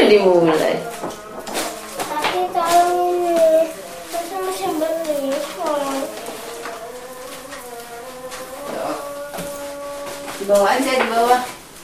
udah dimulai. Tapi kalau ini masa masih beli. Di bawah aja, di bawah.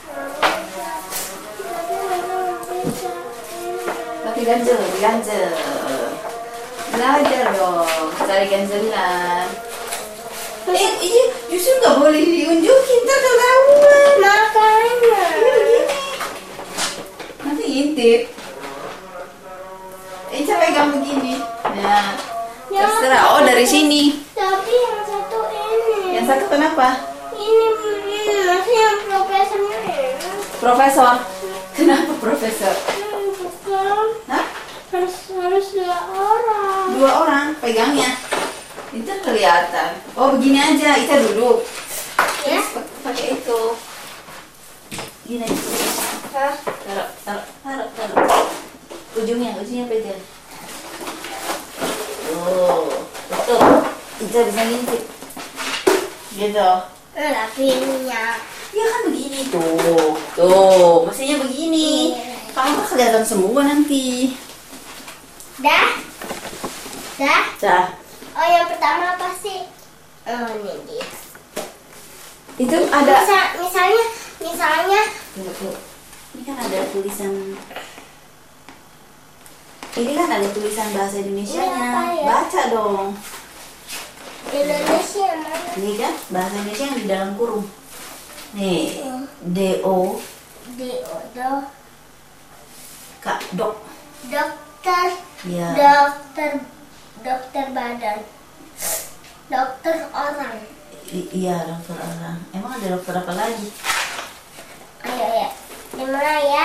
Pakai ganjel, ganjel. Belajar dong, cari ganjelan. Ini justru nggak boleh diunjukin, ntar ketahuan. Makanya. Ini begini. Nanti intip. Coba pegang begini. Nah, Ya, terserah. Oh, dari sini. Tapi yang satu ini. Yang satu kenapa? Ini masih yang profesornya ini. Profesor. Kenapa profesor? Bukan. Hah? Harus 2 orang. 2 orang pegangnya. Itu kelihatan. Oh, begini aja. Ita duduk. Ya. Terus pakai itu. Gini. Hah? Taruh. Ujungnya pegang. Tutup. Ita bisa ngintip. Gitu. Tapi ininya. Ya kan begini tuh, mestinya begini. Kalau nggak kelihatan semua nanti. Dah. Dah. Oh, yang pertama apa sih? Oh, ini dia. Itu ada. Misalnya. Tunggu. Ini kan ada tulisan. Ini kan ada tulisan bahasa Indonesianya. Ini apa ya? Baca dong. Indonesia mana? Ini kan bahasa Indonesia yang di dalam kurung. Nih, DO, Kak Dok. dokter, Ya. dokter badan, dokter orang. Iya, dokter orang. Emang ada dokter apa lagi? Ayo, gimana ya?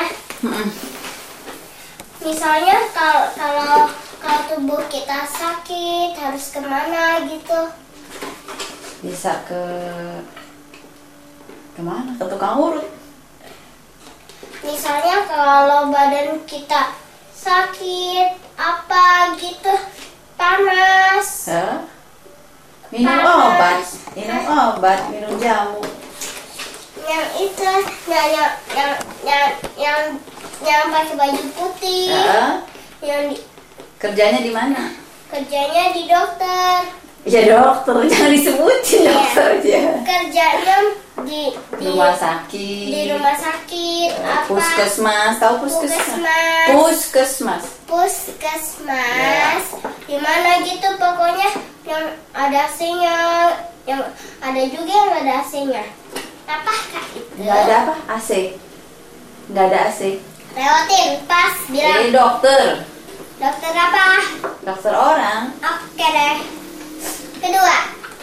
Misalnya kalau tubuh kita sakit harus kemana gitu? Bisa kemana? Ke tukang urut. Misalnya kalau badan kita sakit apa gitu, panas. Hah? Minum Panas. obat, minum jamu. Yang itu yang pakai baju putih. Hah? Yang Kerjanya di mana? kerjanya di dokter. Ya dokter, jangan disebutin Iya. dokter aja. Kerjanya di Rumah sakit. di rumah sakit apa? Puskesmas, tahu puskesmas? Puskesmas. Puskesmas. Di mana gitu pokoknya yang ada AC-nya, yang ada juga yang ada AC-nya. Apakah itu? Nggak ada apa? AC. Nggak ada AC. Lewatin pas bilang Ini dokter. dokter apa? Dokter orang. Oke deh. Kedua,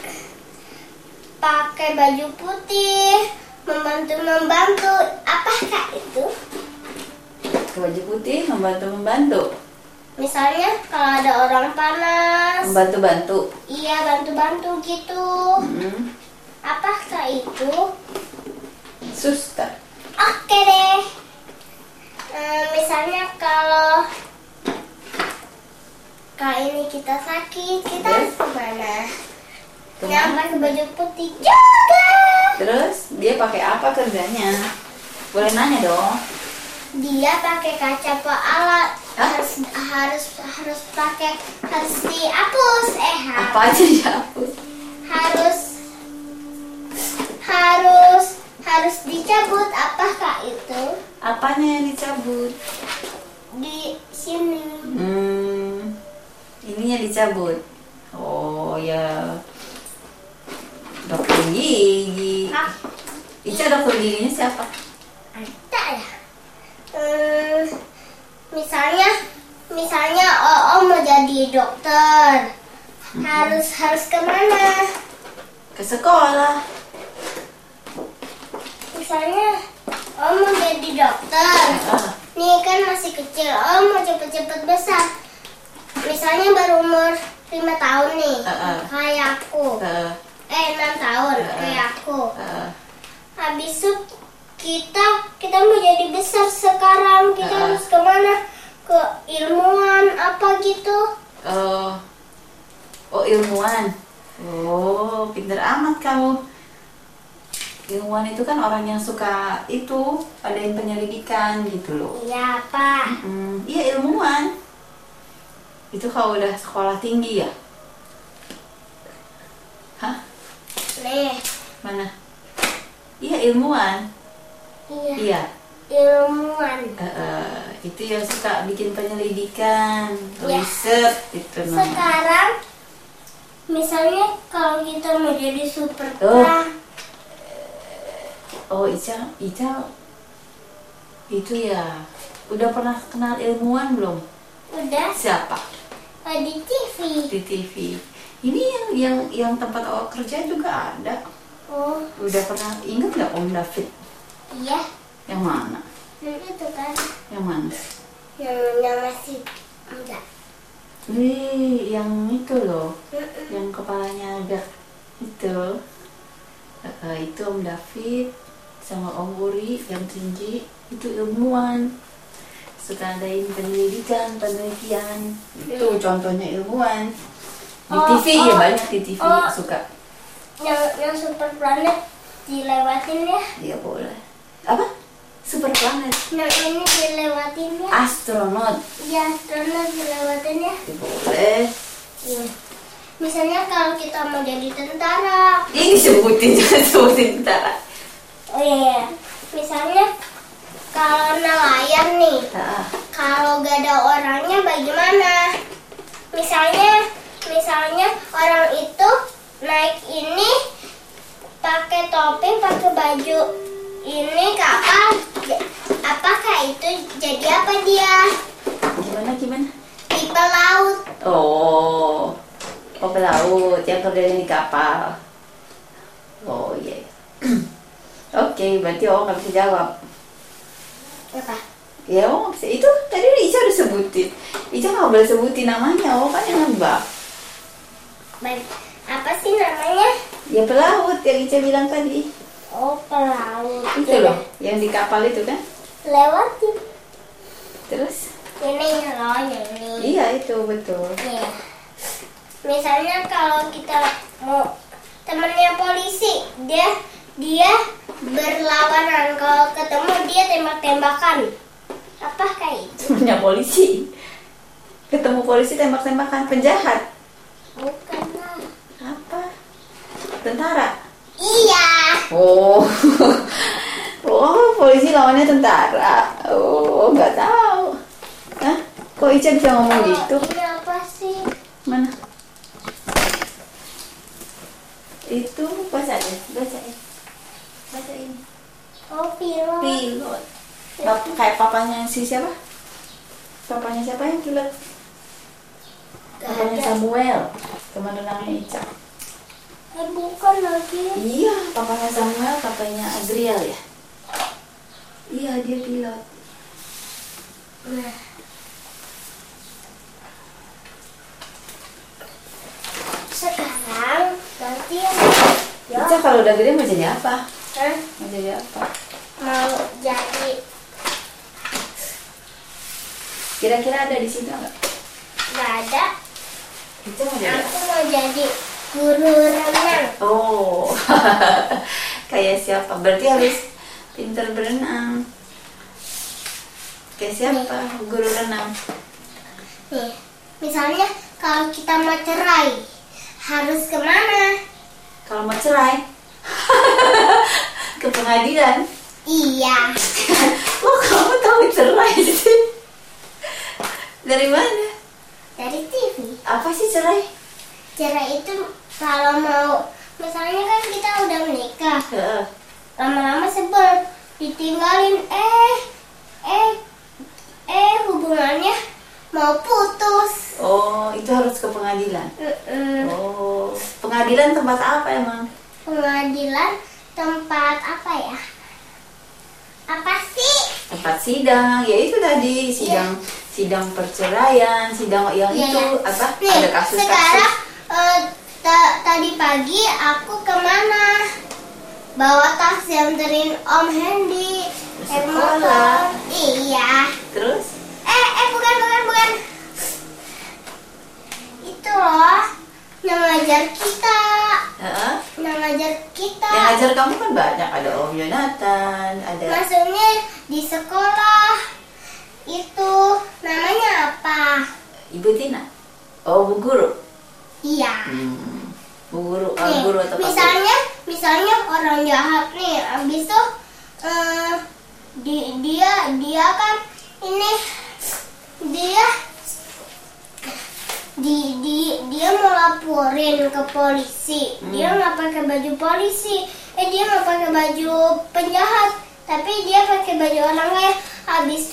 pakai baju putih, membantu. Apakah itu? Ke baju putih, membantu. Misalnya kalau ada orang panas, Membantu. iya bantu gitu. Apakah itu? Suster. Oke deh. Misalnya kalau ini kita sakit, kita harus kemana? Yang pakai baju putih juga. Terus dia pakai apa kerjanya? Boleh nanya dong. Dia pakai kaca alat. Hah? Harus pakai, harus dihapus. Apa aja dihapus? Harus dicabut. Apakah itu? Apanya yang dicabut? Di sini. Ininya dicabut. Oh ya. Dokter gigi. Ica dokter giginya siapa? Ada ya. Misalnya mau jadi dokter. Harus kemana? Ke sekolah. Misalnya mau jadi dokter. Nih kan masih kecil, mau cepet-cepet besar. Misalnya baru umur 5 tahun nih, kayak aku. 6 tahun, kayak aku. Habis itu kita mau jadi besar sekarang. Kita harus kemana? Ke ilmuwan apa gitu. Oh ilmuwan. Oh pinter amat kamu. Ilmuwan itu kan orang yang suka itu adain penyelidikan gitu loh. Iya, Pak. Iya, ilmuwan. Itu kalau udah sekolah tinggi ya? Hah? Nih. Mana? Iya, ilmuwan. Iya. Ilmuwan. Itu yang suka bikin penyelidikan, riset itu namanya. Sekarang misalnya kalau kita mau jadi super pram. Ica itu ya. Udah pernah kenal ilmuwan belum? Udah. Siapa? Di TV. Di TV. Ini yang tempat awak kerja juga ada. Oh. Udah pernah ingat nggak Om David? Iya. Yang mana? Yang itu kan. Yang mana? Yang masih muda. Yang itu loh. Yang kepalanya agak itu. Itu Om David sama Om Uri yang tinggi. Itu ilmuwan. Suka adain penelitian. Itu contohnya ilmuwan. Di TV ya, banyak di TV suka. Yang super planet dilewatin ya? Iya boleh. Apa? Super planet? Yang ini dilewatin ya? Astronot. Iya, astronot dilewatin ya? Boleh. Iya. Misalnya kalau kita mau jadi tentara. Ini sebutin, jangan sebutin tentara. Oh iya. Misalnya kalau nelayan nih, kalau gak ada orangnya bagaimana? Misalnya orang itu naik ini pakai topi, pakai baju ini kapal, apakah itu jadi apa dia? Gimana? Di pelaut. Oh, pelaut yang kerjanya di kapal. Oh iya. Oke, berarti nggak bisa jawab. Apa? Ya, nggak bisa. Itu tadi Ica udah sebutin. Ica nggak boleh sebutin namanya. Kan yang nebak. Baik. Apa sih namanya? Ya pelaut yang Ica bilang tadi. Oh, pelaut. Itu loh, yang di kapal itu kan? Lewatin. Terus? Ini loh, ini. Iya itu betul. Iya. Misalnya kalau kita mau temennya polisi, dia berlawanan, kalau ketemu dia tembak-tembakan. Apakah itu? Temennya polisi. Ketemu polisi tembak-tembakan, penjahat. Bukan lah. Apa? Tentara. Iya. Oh, polisi lawannya tentara. Oh, nggak tahu. Hah? Kok Ica bisa ngomong gitu? Ini apa sih? Mana? Itu bacain. Oh, pilot. Kayak papanya si siapa? Papanya siapa yang pilot? Papanya Samuel, teman renangnya Ica. Bukan lagi. Iya, papanya Samuel, papanya Adriel ya. Iya, dia pilot. Nah. Sekarang nanti Ica kalau udah gede mau jadi apa? Hah? Mau jadi apa? Mau jadi. Kira-kira ada di situ nggak? Nggak ada. Ica mau jadi apa? Aku mau jadi guru renang. Oh, kayak siapa? Berarti harus pintar berenang. Kayak siapa? Guru renang. Nih, misalnya kalau kita mau cerai, harus kemana? Kalau mau cerai, ke pengadilan. Iya. Oh, kamu tahu cerai sih? Dari mana? Dari TV. Apa sih cerai? Cerai itu kalau mau, misalnya kan kita udah menikah, lama-lama sebel, ditinggalin, hubungannya mau putus. Oh, itu harus ke pengadilan. Oh, pengadilan tempat apa emang? Pengadilan tempat apa ya? Apa sih? Tempat sidang, ya itu tadi sidang perceraian, sidang yang Iya, itu ya. apa? Nih, Ada kasus-kasus. sekarang tadi pagi aku kemana? Bawa tas anterin Om Hendy. Sekolah. Iya. Terus? Bukan. Itu loh, yang ngajar kita. Heeh. Yang ngajar kita. Yang ngajar kamu kan banyak, ada Om Yonatan, ada. Maksudnya di sekolah itu namanya apa? Ibu Tina. Oh, Bu Guru. Iya. Bu Guru, Nih, guru atau Pak misalnya orang jahat nih, abis itu dia kan ini dia mau laporin ke polisi. Dia nggak pakai baju polisi, dia nggak pakai baju penjahat, tapi dia pakai baju orang kaya. Habis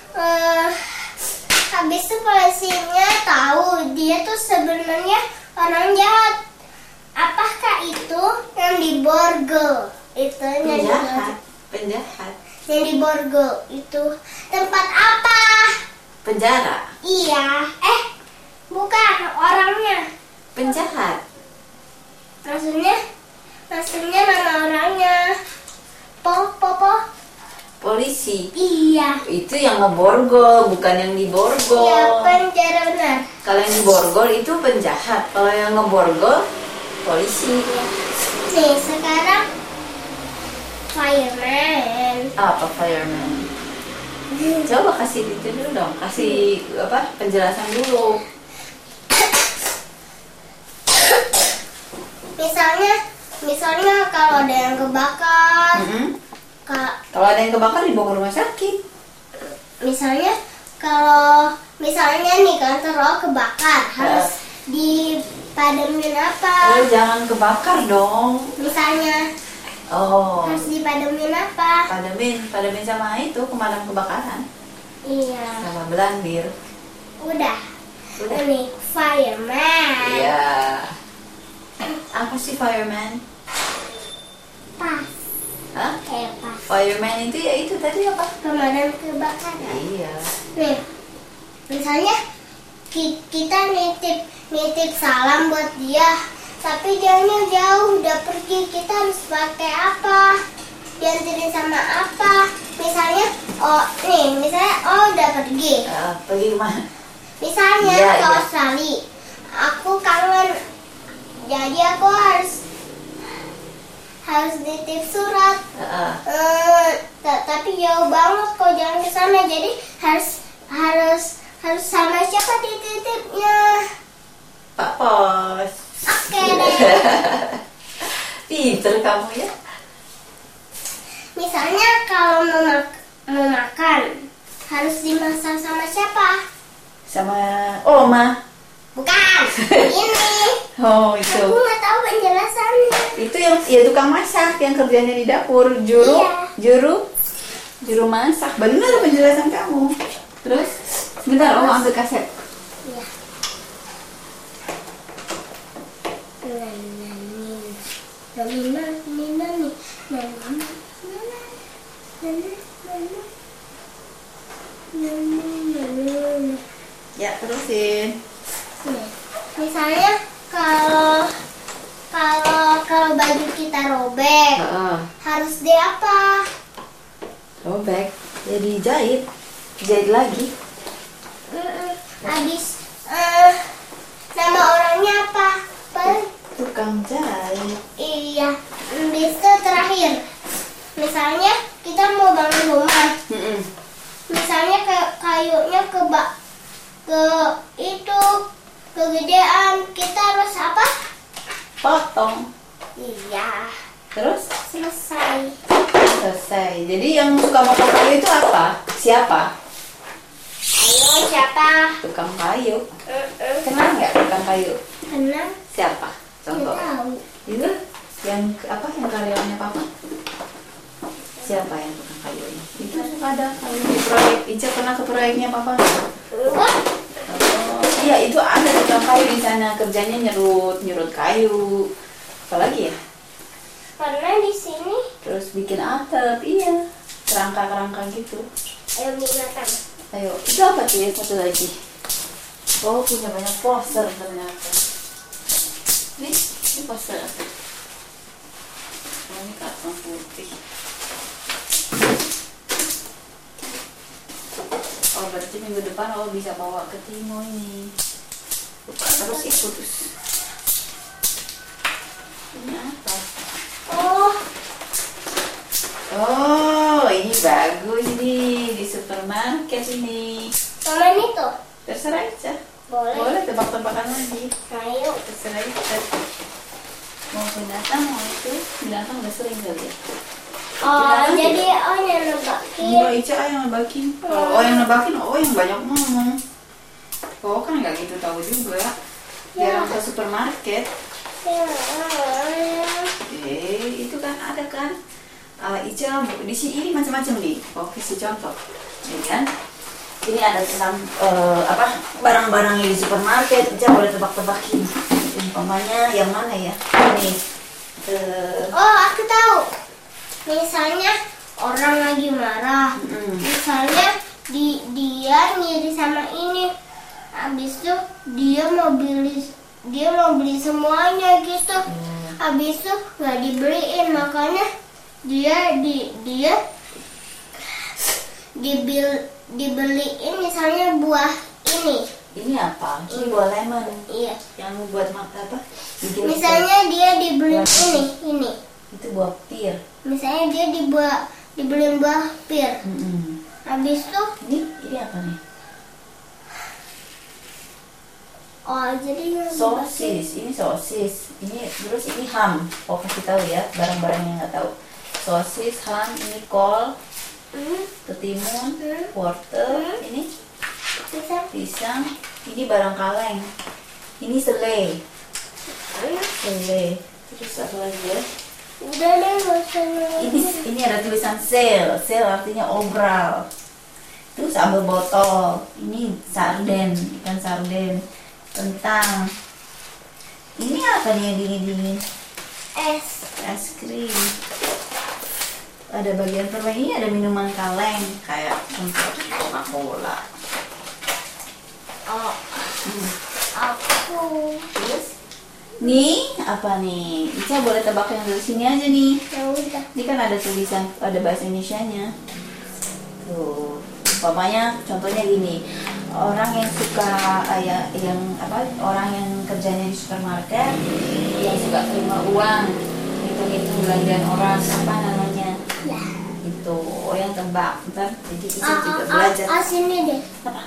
itu polisinya tahu dia tuh sebenarnya orang jahat. Apakah itu yang di borgol? Itu penjahat. Yang di borgol itu tempat apa? Penjara. Iya. Bukan orangnya. Penjahat. Maksudnya nama orangnya. Polisi. Iya. Itu yang ngeborgol, bukan yang diborgol. Iya, penjara benar. Kalau yang diborgol itu penjahat. Kalau yang ngeborgol polisi. Nih, sekarang fireman. Apa fireman? Coba kasih itu dulu dong. Kasih penjelasan dulu. Misalnya kalau ada yang kebakar. Kalau ada yang kebakar dibawa ke rumah sakit. Misalnya nih kan terlalu kebakar, harus dipademin apa? Jangan kebakar dong. Misalnya harus dipademin apa? Pademin sama itu pemadam kebakaran. Iya. Sama belandir. Udah. Ini fireman. Iya. Apa sih fireman? Pas. Hah? Pas. Fireman itu ya itu tadi apa? Pemadam kebakaran. Iya. Nih, misalnya kita nitip salam buat dia, tapi dianya jauh udah pergi. Kita harus pakai apa? Dianterin sama apa? Misalnya udah pergi. Pergi kemana? Misalnya ke Australia. Aku kangen. Jadi aku harus nitip surat. Tapi jauh banget kok, jangan ke sana. Jadi harus sama siapa dititipnya? Pak Pos. Oke deh. Pinter kamu ya. Misalnya kalau mau makan, harus dimasak sama siapa? Sama Oma. Bukan. Ini. Oh, itu. Aku nggak tahu penjelasannya. Itu yang tukang masak yang kerjanya di dapur, juru masak. Benar penjelasan kamu. Terus, sebentar Oma ambil kaset. Iya. Ya, terusin. Misalnya kalau baju kita robek, harus di apa? Robek, ya dijahit lagi. Habis nama orangnya apa? Tukang jahit. Iya. Bisa terakhir. Misalnya kita mau bangun rumah. Misalnya kayunya kegedean, kita harus apa? Potong. Iya. Terus? Selesai. Jadi yang suka motong kayu itu apa? Siapa? Ayo, siapa? Tukang kayu. Kenal nggak tukang kayu? Kenal. Siapa? Contoh. Nggak tahu. Itu yang karyawannya Papa? Siapa yang tukang kayu ini? Itu suka ada kalau di proyek. Ica pernah ke proyeknya Papa? Iya, itu ada tukang kayu di sana, kerjanya nyerut kayu. Apalagi ya? Pernah di sini. Terus bikin atap, iya. Kerangka gitu. Ayo binatang. Ayo, itu apa tuh ya satu lagi? Oh, punya banyak poster ternyata. Ini poster apa? Oh, ini karton putih. Oh, berarti minggu depan bisa bawa ke Timo ini. Terus ikut. Ini apa? Oh, Oh, ini bagus nih di supermarket ini. Mama ini tuh. Terserah aja. Boleh. Tebak-tebakan lagi. Ayo. Terserah aja. Mau binatang, mau itu. Binatang udah sering kali ya. Oh, jadi yang nebakin. Enggak, Ica yang nebakin. Kalau yang nebakin, yang banyak ngomong. Kan nggak gitu tahu juga. Jarang ke supermarket. Itu kan ada kan. Ica di sini ini macam-macam nih. Kasih contoh. Ini kan. Ini ada tentang barang-barangnya di supermarket. Ica boleh tebak-tebakin. Umpamanya yang mana ya? Ini. Aku tahu. Misalnya orang lagi marah. Misalnya dia ngiri sama ini. Habis itu dia mau beli semuanya gitu. Habis itu nggak dibeliin, makanya dia dibeliin misalnya buah ini. Ini apa? Ini buah lemon. Iya. Yang buat apa? Misalnya dia dibeliin ini. Itu buah pir. Misalnya dia dibeliin buah pir. Habis itu ini apa nih? Jadi sosis. Ini sosis. Ini terus ini ham. Kasih tahu ya barang-barang yang nggak tahu. Sosis, ham, ini kol, ketimun, wortel, ini pisang. Ini barang kaleng. Ini selai. Terus apa lagi ya? Udah deh, nggak usah. Ini ada tulisan sale. Sale artinya obral. Itu sambal botol. Ini sarden, ikan sarden. Kentang. Ini apa nih yang dingin-dingin? Es krim. Ada bagian permen. Ini ada minuman kaleng kayak contoh Coca-Cola. Terus nih apa nih? Ica boleh tebak yang dari sini aja nih. Ya udah. Ini kan ada tulisan, ada bahasa Indonesianya. Tuh, umpamanya contohnya gini. Orang yang suka orang yang kerjanya di supermarket yang suka terima uang, hitung-hitung belanjaan orang, apa namanya? Ya. Itu yang tebak. Ntar jadi Ica juga belajar. Sini deh. Apa?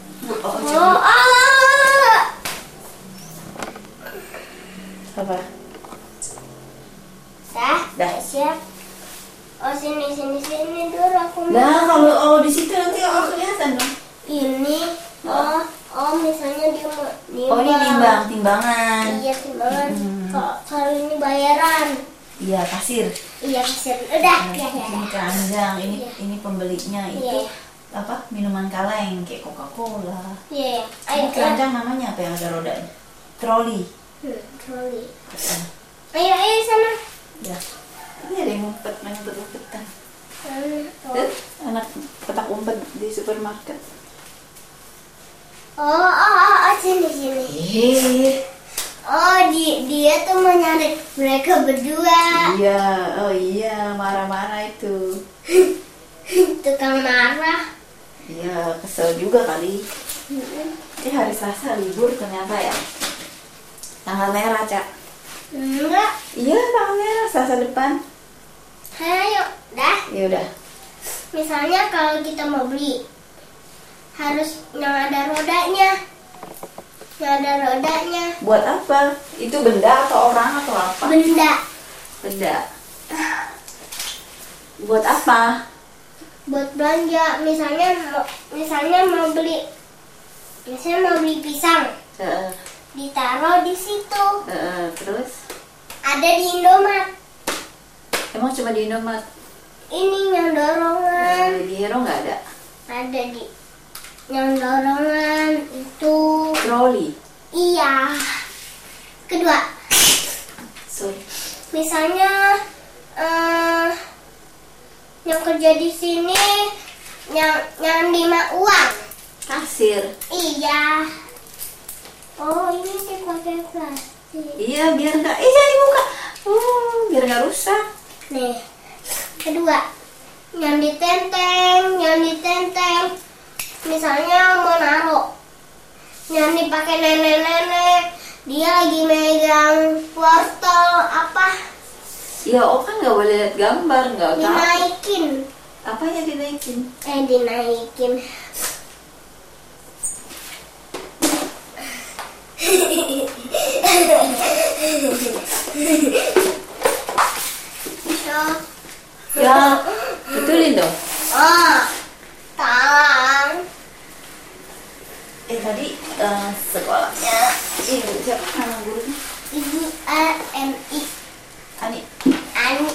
Apa? Dah. Siap. Sini dulu aku. Nah, kalau di situ nanti kelihatan dong. Ini misalnya dia ini timbangan. Iya, timbangan. Kalau ini bayaran. Iya, kasir. Iya, kasir. Udah. Ini keranjang, ini pembelinya. Itu apa? Minuman kaleng kayak Coca-Cola. Iya. Ini keranjang namanya apa yang ada rodanya? Troli. Troli. Ayo sana. Ya. Ini ada yang ngumpet-ngumpetan. Anak petak umpet di supermarket. Sini. Dia tuh mau nyari mereka berdua. Iya, marah-marah itu. Tukang marah. Iya, kesel juga kali. Hari Selasa libur ternyata ya. Tanggal merah, Cak. Enggak. Iya, tanggal merah Selasa depan. Ayo, dah. Ya udah. Misalnya kalau kita mau beli harus yang ada rodanya. Buat apa? Itu benda atau orang atau apa? Benda. Buat apa? Buat belanja. Misalnya mau beli pisang. Ditaruh di situ. Terus? Ada di Indomaret. Emang cuma di Indomaret? Ini yang dorongan. Di Hero nggak ada? Ada di yang dorongan itu. Troli. Iya. Kedua. Sorry. Misalnya yang kerja di sini yang nerima uang. Kasir. Iya. Ini sih pakai plastik. Iya, biar nggak. Jangan dibuka. Biar nggak rusak. Nih. Kedua. Yang ditenteng. Misalnya mau naruh. Yang dipakai nenek-nenek. Dia lagi megang wortel apa? Ya, kan nggak boleh lihat gambar, nggak tahu. Dinaikin. Apanya dinaikin? Dinaikin. Ya, betulin dong. Talang. Tadi sekolahnya ibu siapa nama gurunya? Ibu Ani. Ani. Ani.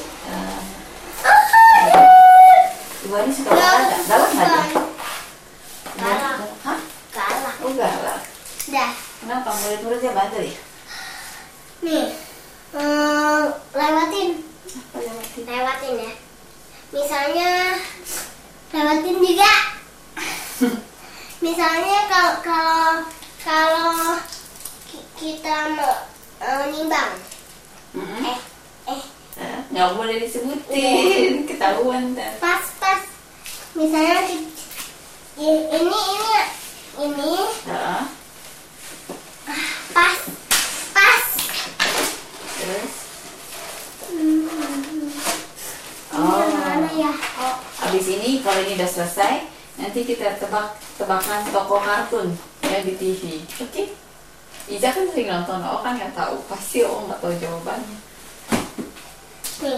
Ibu Ani suka olahraga, galak nggak dia? Galak. Hah? Galak. Oh galak. Dah. Kenapa murid-muridnya bandel ya? Nih. Lewatin. Apa lewatin? Lewatin ya. Misalnya lewatin juga. Misalnya kalau kita mau nimbang. Nggak boleh disebutin, ketahuan kan. Pas. Misalnya ini. Pas. Terus? Mana ya? Abis ini kalau ini udah selesai, nanti kita tebakan tokoh kartun yang di TV. Oke? Iza kan sering nonton, kan nggak tahu, pasti nggak tahu jawabannya. Nih.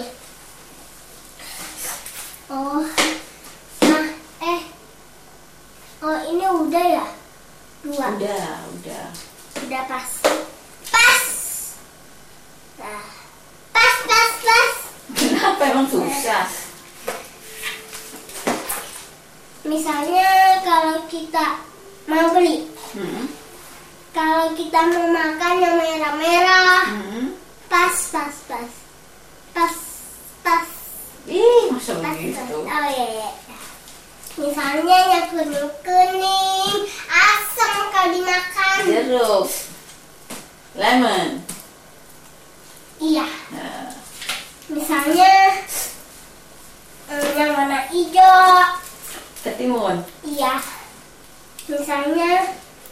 Ini udah ya? 2. Udah pas. Nah. Pas. Kenapa emang susah? Misalnya kalau kita mau beli, kalau kita mau makan yang merah-merah, pas. Ih, masa begitu? Oh iya. Misalnya yang kuning, asam kalau dimakan. Jeruk, lemon. Iya. Nah. Misalnya yang warna hijau. Ketimun. Iya. Misalnya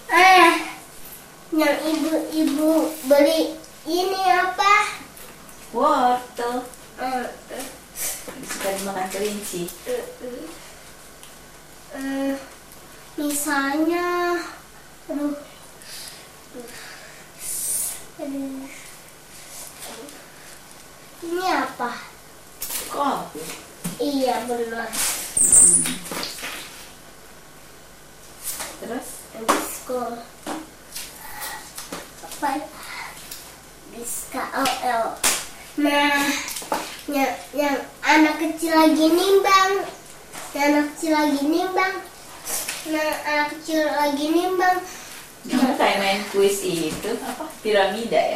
yang ibu beli ini apa? Wortel. Suka dimakan kelinci. Misalnya ini apa? Kopi. Iya benar. Terus? Disco. Apa? Disco. Nah, yang anak kecil lagi nimbang. Kamu kayak main kuis itu apa? Piramida ya?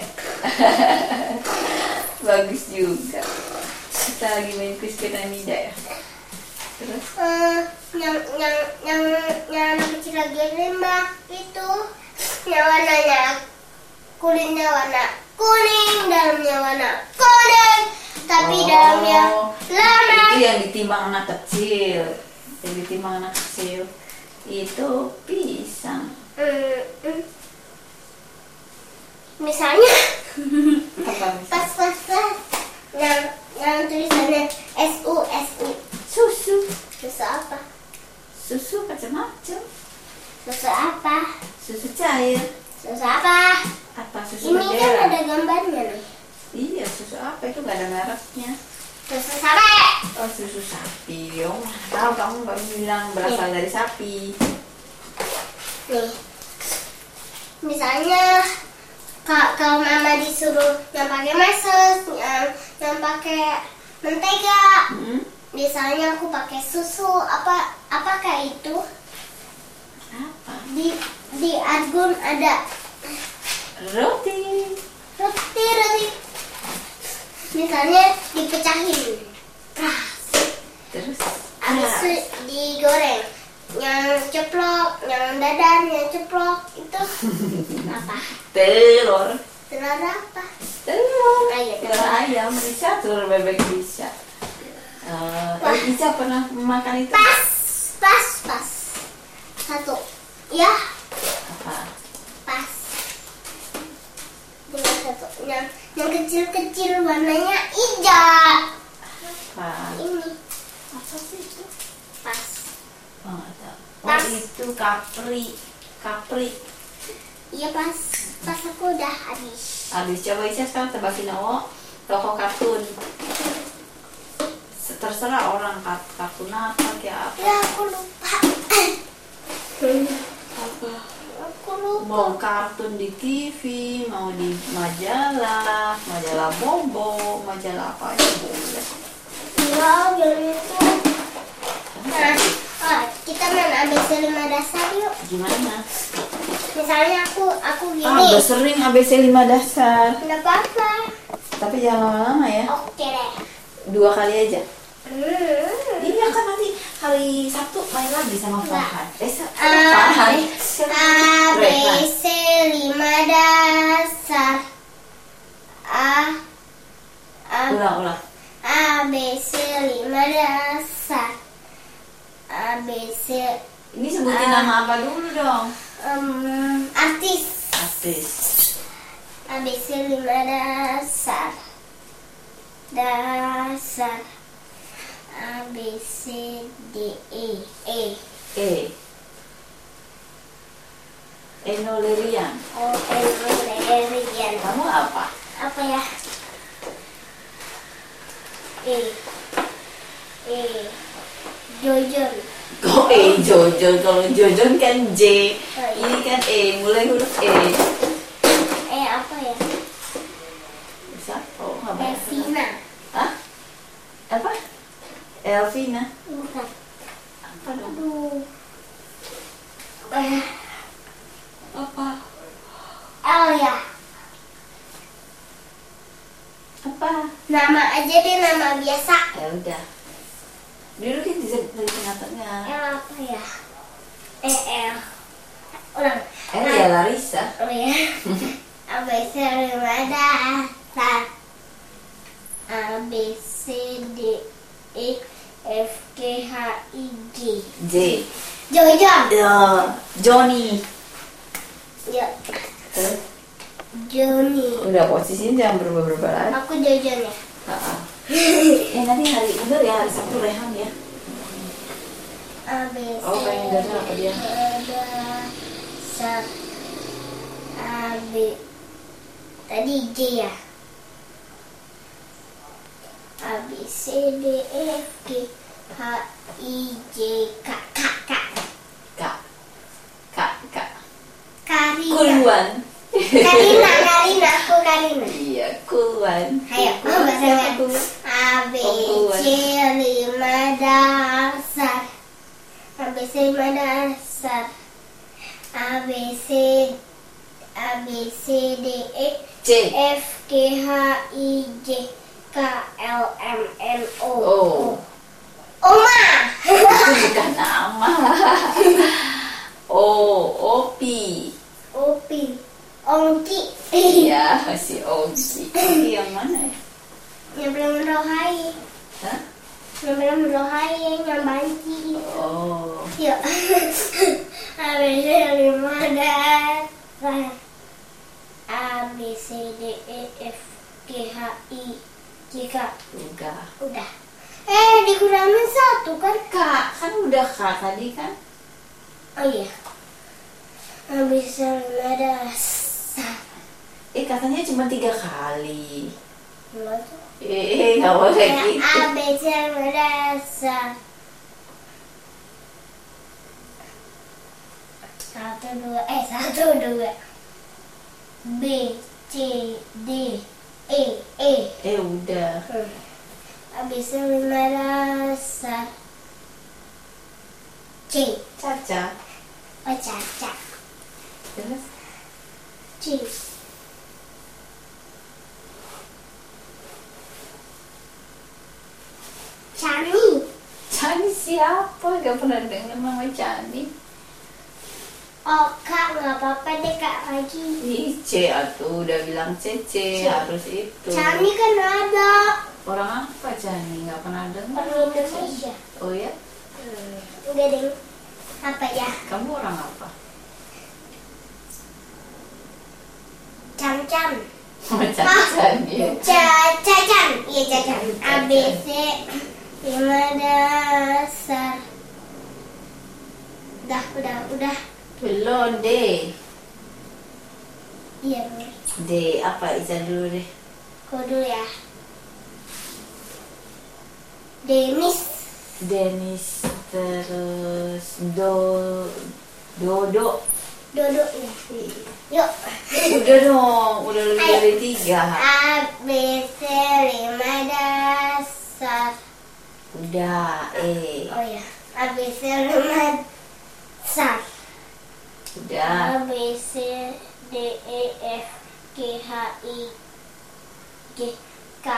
Bagus juga. Kita lagi main kuis piramida ya. Terus? Yang anak kecil lagi nimbang itu yang warnanya kulitnya warna kuning, dalamnya warna kuning, tapi dalamnya lama. Itu yang ditimbang anak kecil. Itu pisang. Misalnya Apa pas yang tulisannya SU. Susu. Susu apa? Susu macam-macam. Susu apa? Susu cair. Susu apa? Apa susu Ini kan merah? ada gambarnya nih. Iya, susu apa itu nggak ada mereknya. Susu sapi. Oh, susu sapi. Oh, tahu kamu baru bilang berasal dari sapi. Nih. Misalnya kalau mama disuruh yang pakai meses, yang pakai mentega. Misalnya aku pakai susu, apakah itu? Apa? Di Argun ada Roti. Misalnya dipecahin. Terus Habis digoreng. Yang ceplok, yang dadar, yang ceplok itu apa? telur. Telur apa? Telur. Ayo, Telur ayam bisa, telur bebek bisa. Bisa pernah makan itu? Pas. Satu. Ya. Apa? Pas. Dengan satu. Yang kecil-kecil warnanya hijau. Pas. Ini. Apa sih itu? Pas. Oh, nggak tahu. Pas. Oh, itu kapri. Iya pas. Pas aku udah habis. Habis. Coba Isya sekarang tebakin tokoh kartun. Terserah orang kartun apa kayak apa. Ya aku lupa. Apa? Aku lupa. Mau kartun di TV, mau di majalah Bobo, majalah apa aja boleh. Iya, jangan itu. Nah, kita main ABC 5 dasar yuk. Gimana? Misalnya aku gini. Udah sering ABC 5 dasar. Nggak apa-apa. Tapi jangan lama-lama ya. Oke deh. 2 kali aja. Iya kan nanti hari Sabtu main lagi sama Farhan. Farhan. ABC 5 dasar. Ulang. ABC 5 dasar. ABC. Ini sebutin nama apa dulu dong? Artis. ABC 5 dasar. A B C D E. Enolerian. Enolerian. Kamu apa? Apa ya? Jojon. Kok Jojon? Kalau Jojon kan J. Oh, iya. Ini kan mulai huruf E. Apa ya? Bisa? Oh, nggak banyak. Elvina. Hah? Apa? Elvina. Bukan. Apa dong? Aduh. Apa? Oh ya. Apa? Nama aja deh, nama biasa. Ya udah. Dulu kan di tengah-tengah. Apa ya? L. Ulang. Ya Larissa. Oh ya. ABC 5 dasar. A B C D E F G H I J. J. Jojon. Johnny. Ya. Johnny. Udah posisinya jangan berubah-ubah lagi. Aku Jojon ya. Nanti hari bener ya, hari Sabtu rehan ya. A B C. Oh, pengen dengar apa dia? Dasar. A B. Tadi J ya. A B C D E F G H I J K. Karina. Karina, aku Karina. Iya, Kulwan. Ayo, bahasa A B C 5 dasar. A B C 5 dasar. A B C D E C. F G H I J K L M N O. Oma. Itu bukan nama. Opi. Ongki. Iya, si Ongki. Ongki yang mana ya? Yang belum rohai. Hah? Yang belum rohai, yang banci. Oh. Yuk. A B C 5 dasar. A B C D E F G H I J K. Udah. Dikurangin 1 kan? Kak, kan udah Kak tadi kan? Oh iya. A B C 5 dasar. Katanya cuma 3 kali. Enggak tuh. Nggak boleh gitu. A B C 5 dasar. 1 2 B C D E. Udah. A B C 5 dasar. C. Caca. Oh, Caca. Terus? C. Chani siapa? Gak pernah dengar nama Chani. Oh Kak, nggak apa-apa deh Kak lagi. Ih, C atuh udah bilang C. Harus itu. Chani kan ada. Orang apa Chani? Gak pernah dengar. Orang Indonesia. Oh ya? Enggak deh. Apa ya? Kamu orang apa? Cam-cam. Macam Cacan ya. Cacan. Iya cacan. A B C 5 dasar. Udah. Belum D. Iya bener. D apa Ica dulu deh. Kau dulu ya. Denis, terus Dodo. Dodo ya. Yuk. Udah dong, udah lebih dari 3. A B C 5 dasar. Udah, E. Oh ya, A B C 5 dasar. Udah. A B C D E F G H I J K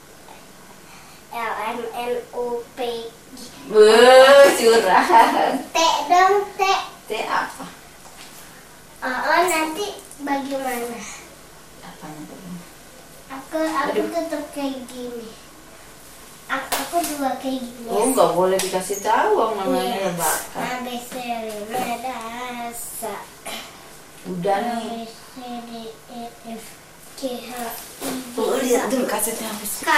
L M N O P Q. Curang. T dong, T. T apa? Oh, nanti bagaimana? Apanya tadi? Aku tetap kayak gini. Aku dua kayak gini. Oh, nggak boleh dikasih tahu namanya bakat. A B C 5 dasar. Udah A nih. B C D E F G H I J Oh, lihat dulu kasetnya habis. K.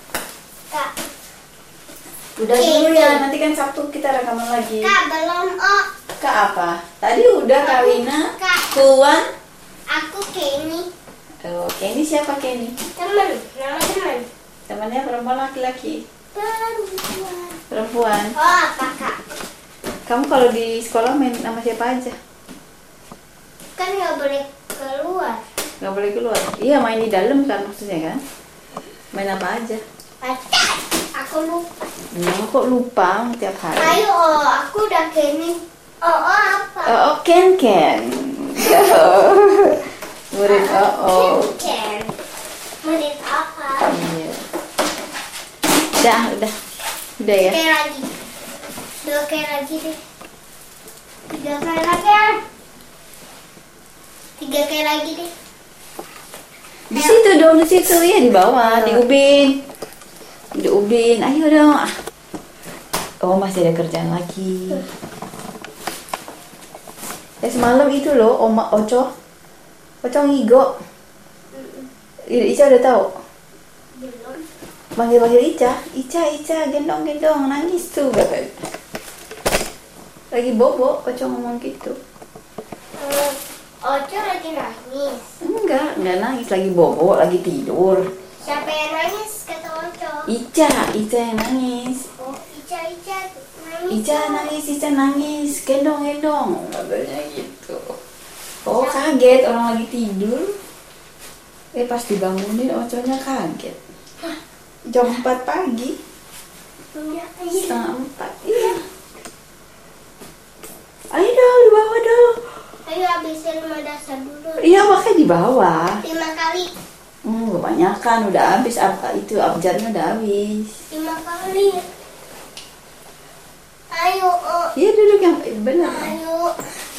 Udah dulu ya, nanti kan Sabtu kita rekaman lagi. K belum O. Kak apa? Tadi udah Kawina, Kak. Kuan. Aku Kenny. Oh, Kenny siapa Kenny? Nama teman. Temannya perempuan laki-laki? Perempuan. Perempuan. Oh, apa Kak? Kamu kalau di sekolah main sama siapa aja? Kan nggak boleh keluar. Nggak boleh keluar? Iya, main di dalam kan maksudnya kan? Main apa aja? Aku lupa. Kok lupa tiap hari? Ayo, aku udah Kenny. Apa? Ken. Murid Ken. Murid apa? Iya. Udah ya. Kayak lagi. 2 kayak lagi deh. 3 kayak lagi ya. 3 kayak lagi deh. Di situ dong, di situ ya, di bawah, di ubin. Ayo dong. Oh, masih ada kerjaan lagi. Semalam itu loh, Oco ngigo. Ica udah tahu. Belum. Panggil Ica, gendong, nangis tuh katanya. Lagi bobo, Oco ngomong gitu. Oco lagi nangis. Enggak nangis, lagi bobo, lagi tidur. Siapa yang nangis kata Oco? Ica yang nangis. Oh, Ica nangis. Ica nangis, gendong, katanya gitu. Oh, kaget, orang lagi tidur. Pas dibangunin, Oconya kaget. Jam 4 pagi. Iya. Setengah 4, iya. Ayo dong, di bawah dong. Ayo habisin 5 dasar dulu. Iya, makanya di bawah. 5 kali. Kebanyakan, udah habis, itu abjadnya udah habis. 5 kali. Ayo, Iya, duduk yang benar. Ayo.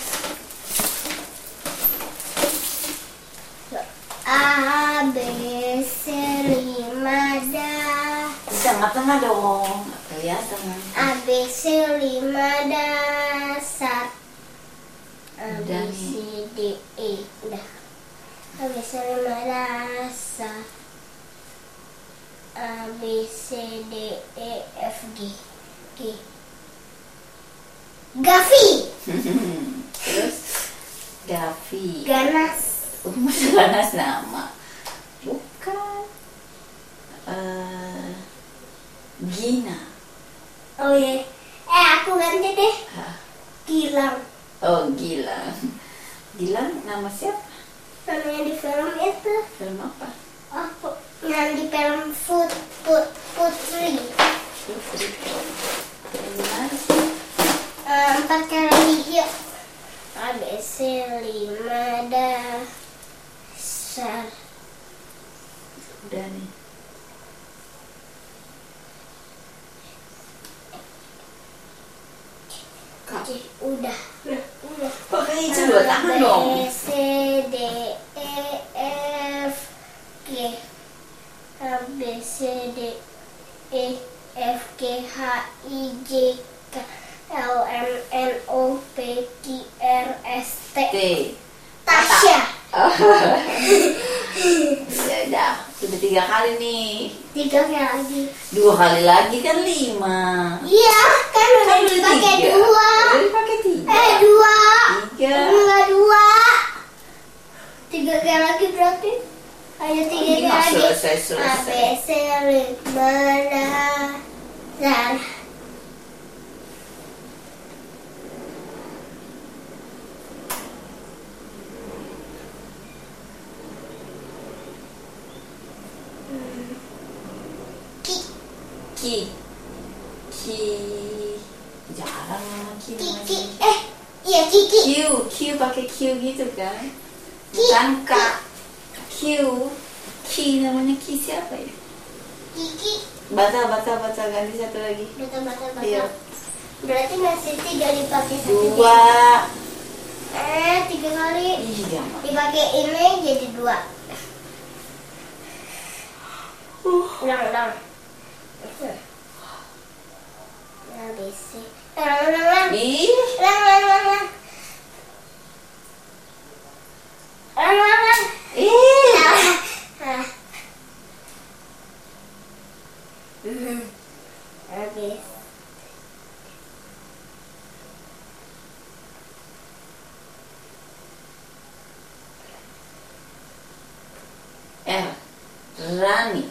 A B C 5 dah. Tengah-tengah dong. Kelihatan. A B C 5 dasar. A B Udah C nih. D E. Udah. A B C 5 dasar. A B C D E F G. Gavi. Terus Gavi. Ganas. Ganas nama. Bukan. Gina. Oh iya. Aku ganti deh. Ah. Gilang. Oh, Gilang. Gilang nama siapa? Namanya di film itu. Film apa? Oh, yang di film Putri. Putri. Film mana sih? 4 kali lagi yuk. A B C 5 dasar. Udah nih. Kak. Udah. Pakai itu 2 tangan dong. A B C D E F G. A B C D E F G H I J K L M N O P Q R S T. T. Tasya. Ya udah. Udah 3 kali nih. 3 kali lagi. 2 kali lagi kan 5. Iya, kan udah dipakai 2. Udah dipakai 3. 2. 3. Enggak 2. 3 kali lagi berarti. Ayo 3 kali lagi. Selesai. ABC Limana. Dan Ki. Jarang Ki Kiki. namanya. Iya Kiki. Q pakai Q gitu kan? Bukan K. Q. Ki namanya Ki siapa ya? Kiki. Bata ganti satu lagi. Bata. Iya. Berarti masih 3 dipakai 2. 3 kali. Iya. Dipakai ini jadi 2. Ulang. ABC. Ulang. Ih. Ulang. Habis. Rani.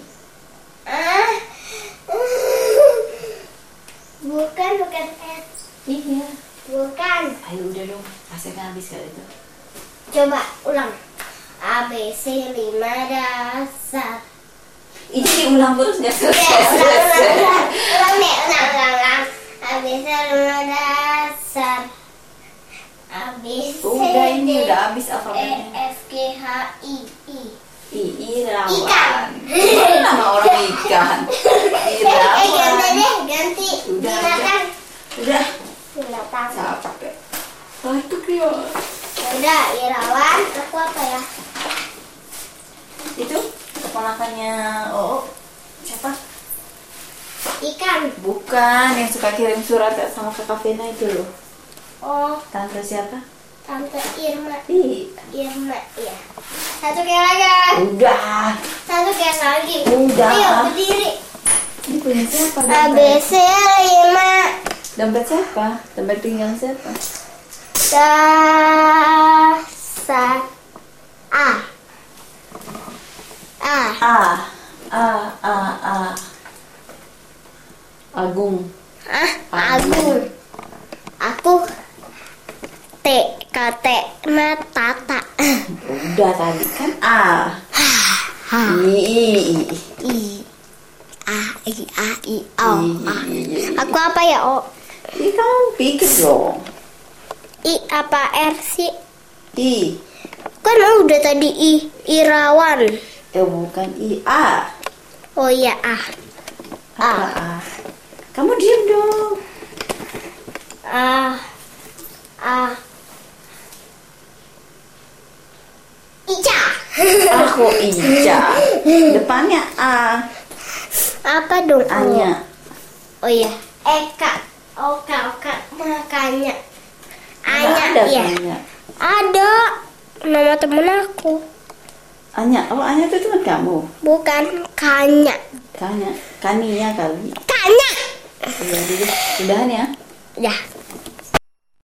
Bukan S. Iya. Bukan. Ayo udah dong, hasilnya habis kali itu. Coba ulang. ABC 5 dasar. Ini diulang terus nggak Ulang. selesai. Ulang. ABC 5 dasar. ABC. Udah ini udah habis E alfabetnya. F G H I. Irawan. Ikan. Mana nama orang ikan? Irawan. Ganti. Udah. Binatang. Capek. Oh itu Krio. Udah, Irawan. Aku apa ya? Itu keponakannya siapa? Ikan. Bukan, yang suka kirim surat sama Kakak Vena itu loh. Oh, Tante siapa? Tante Irma. Iya. Iya. 1 kali lagi. Udah. 1 kali lagi. Udah. Ayo berdiri. Ini punya siapa? ABC 5. Dompet siapa? Dompet pinggang siapa? Dasar. A. Agung. Agung. Aku Tata. Udah tadi kan A. I. O. Aku apa ya? O. Ini kamu pikir dong. I apa R sih? I. Kan udah tadi Irawan. Bukan I. A. Oh iya A. Apa A? Kamu diem dong. Ica. Aku Ica. Depannya A. Apa dong? A-nya. Oh iya. Eka. Oka. Makanya. Nggak ada Iya. A-nya. Ada. Nama temen aku. A-nya. Oh, A-nya itu teman kamu. Bukan Kanya. Kaninya kali. Kanya. Udah, udahan ya. Ya.